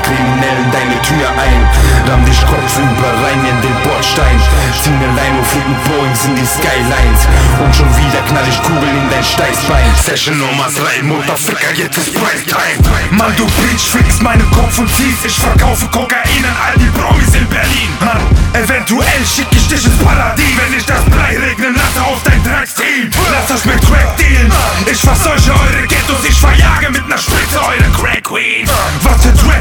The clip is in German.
Kriminellen deine Tür ein, ramm dich kopfüber rein in den Bordstein, zieh ne Leine, fliegen Boeings in die Skylines und schon wieder knall ich Kugeln in dein Steißbein. Session Nummer 3, Motherfucker, jetzt ist Primetime. Mann, du Bitch, fixst meinen Kopf und ziehst, ich verkaufe Kokain an all die Promis in Berlin. Mann, eventuell schick ich dich ins Paradies, wenn ich das Blei regnen lasse auf dein Drecksteam. Lasst euch mit Crack dealen, ich verseuche eure Ghettos, ich verjage mit ner Spritze eure Crack Queen. Was für Trap